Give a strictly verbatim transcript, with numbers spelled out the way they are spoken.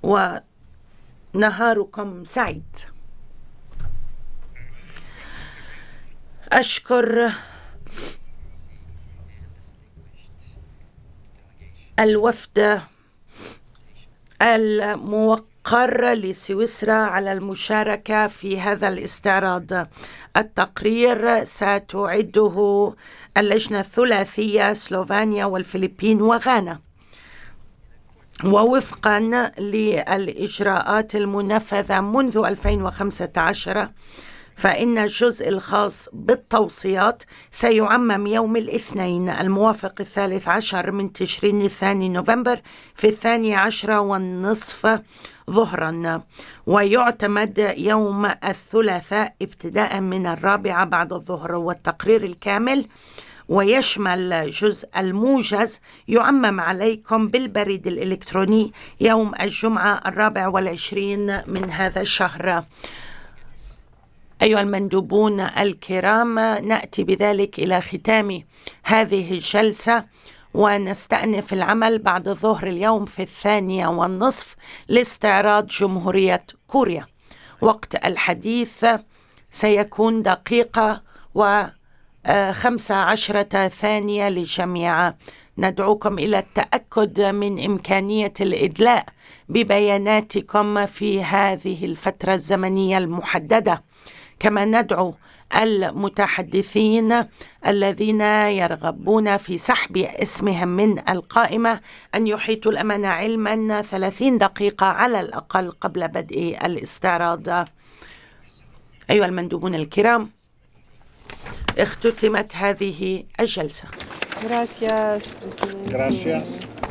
ونهاركم سعيد. أشكر الوفد الموقر لسويسرا على المشاركة في هذا الاستعراض. التقرير ستعده اللجنة الثلاثية سلوفانيا والفلبين وغانا، ووفقا للإجراءات المنفذة منذ ألفين وخمسة عشر فإن الجزء الخاص بالتوصيات سيعمم يوم الاثنين الموافق الثالث عشر من تشرين الثاني نوفمبر في الثاني عشر والنصف ظهرا، ويعتمد يوم الثلاثاء ابتداء من الرابعة بعد الظهر. والتقرير الكامل ويشمل جزء الموجز يعمم عليكم بالبريد الإلكتروني يوم الجمعة الرابع والعشرين من هذا الشهر. أيها المندوبون الكرام، نأتي بذلك إلى ختام هذه الجلسة، ونستأنف العمل بعد ظهر اليوم في الثانية والنصف لاستعراض جمهورية كوريا. وقت الحديث سيكون دقيقة وخمسة عشرة ثانية للجميع. ندعوكم إلى التأكد من إمكانية الإدلاء ببياناتكم في هذه الفترة الزمنية المحددة. كما ندعو المتحدثين الذين يرغبون في سحب اسمهم من القائمة أن يحيطوا الأمانة علما ثلاثين دقيقة على الأقل قبل بدء الاستعراض. أيها المندوبون الكرام، اختتمت هذه الجلسة. Gracias.